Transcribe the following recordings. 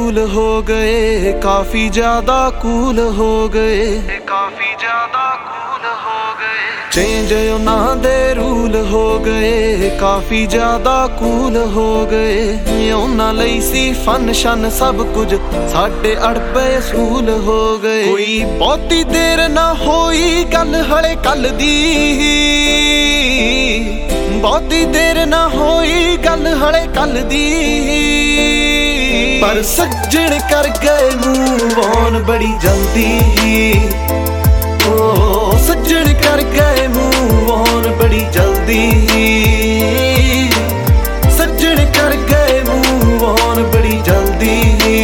Rule हो गए, काफी ज्यादा कूल हो गए, काफी ज्यादा कूल हो गए। चेंज उन्हां दे रूल हो गए, काफी ज्यादा कूल हो गए। उन्हां लई सी फन शन सब कुछ, साडे अड़बे असूल हो गए। कोई बहुती देर ना होई गल हले कल दी, बहुती देर ना होई गल हले कल दी। पर सज्जन कर गए मूव ऑन बड़ी जल्दी, ओ सज्जन कर गए मूव ऑन बड़ी जल्दी, सज्जन कर गए मूव ऑन बड़ी जल्दी।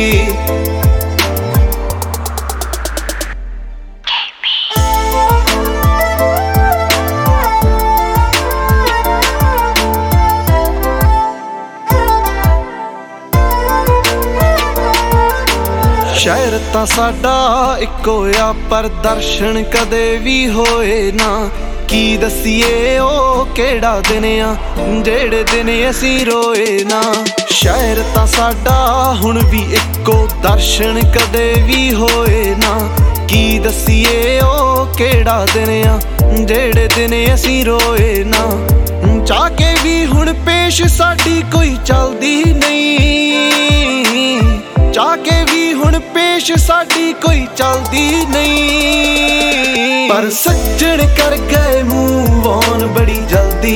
शहर तां साडा इक्को आ पर दर्शन कदे भी होए ना। की दसीए ओ केड़ा दिन आ जेड़े दिन असीं रोए ना। शहर तां साडा हुण भी इक्को दर्शन कदे भी होए ना। की दसीए ओ केड़ा दिन आ जेड़े दिन असीं रोए ना। चाह के भी हुण पेश साडी कोई चलदी नहीं, चाह के भी हुण पेश साडी कोई चलदी नहीं। पर सज्जन कर गए मूव ऑन बड़ी जल्दी,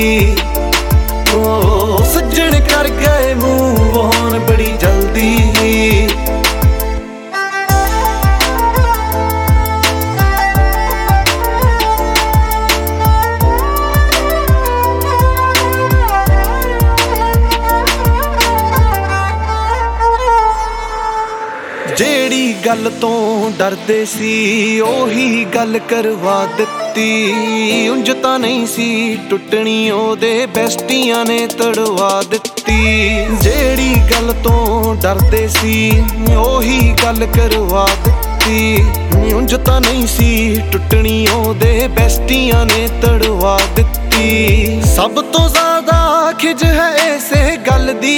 ओ सज्जन कर गए मूव ऑन बड़ी जल्दी। जेड़ी गल तो डरदे सी ओही गल करवा दित्ती। उंज तां नहीं सी टुटनी ओदे बेस्टियां ने तड़वा दित्ती। जेड़ी गल तो डरदे सी ओही गल करवा दित्ती। उंज तां नहीं सी टुटनी ओदे बेस्टियां ने तड़वा दित्ती। सब तो ज्यादा खिज है ऐसे गल दी,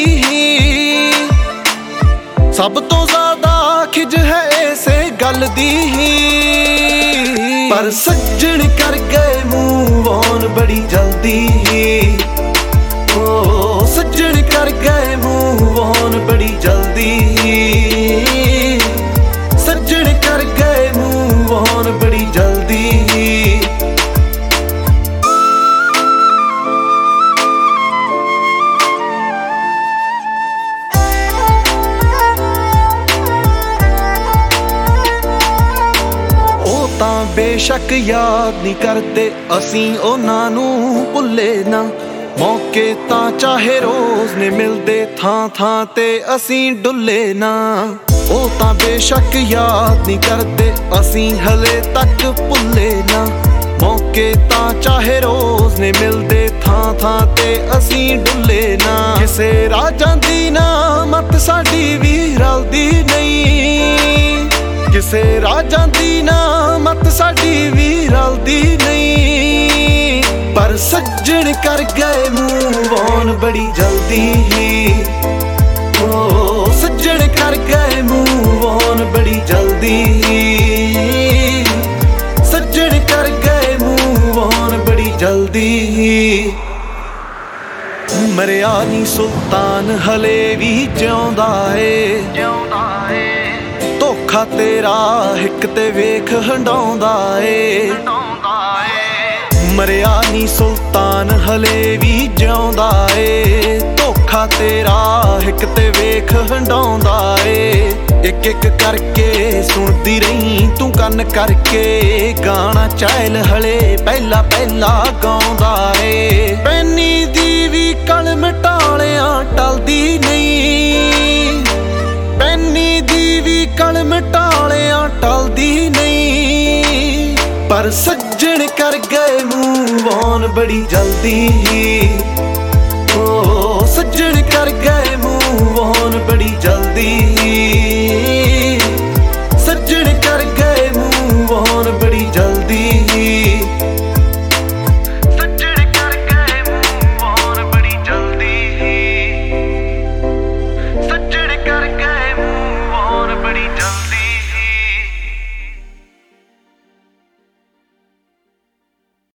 सब तो ज्यादा खिज है ऐसे गल दी। पर सज्जन कर गए मूव ऑन बड़ी जल्दी, ओ सज्जन कर गए मूव ऑन बड़ी जल्दी, सज्जन कर गए मूव ऑन बड़ी जल्दी। बेशक याद नहीं करते असीं उन्हां नूं भुल्ले ना। मौके तां चाहे रोज ने मिलदे थां थां ते असीं डुल्ले ना। ओ तां बेशक याद नहीं करते असीं हले तक भुल्ले ना। मौके तां चाहे रोज ने मिलदे थां थां ते असीं डुल्ले ना। किसे राजां दी ना मत साडी भी रलदी नहीं, किसे राजां दी ना मत साडी भी रलदी नहीं। पर सज्जन कर गए मूव ऑन बड़ी जल्दी, ओ सज्जन कर गए मूव ऑन बड़ी जल्दी, सज्जन कर गए मूव ऑन बड़ी जल्दी। मरिया नी सुल्तान हले भी जिउंदा ए, धोखा तेरा हिक ते वेख हंडाउंदा ए। मरिया नी सुल्तान हले भी जिउंदा ए, धोखा तेरा हिक ते वेख हंडाउंदा ए। एक एक करके सुनदी रही तू कन करके, गाना चैल हले पहला पहला गाउंदा ए। पैनी दी भी कलम टालियां टलदी नहीं, पैनी दी भी कलम टालियां टलदी नहीं। पर सज्जन कर गए मूव ऑन बड़ी जल्दी, ओ सज्जन कर गए मूव ऑन बड़ी जल्दी।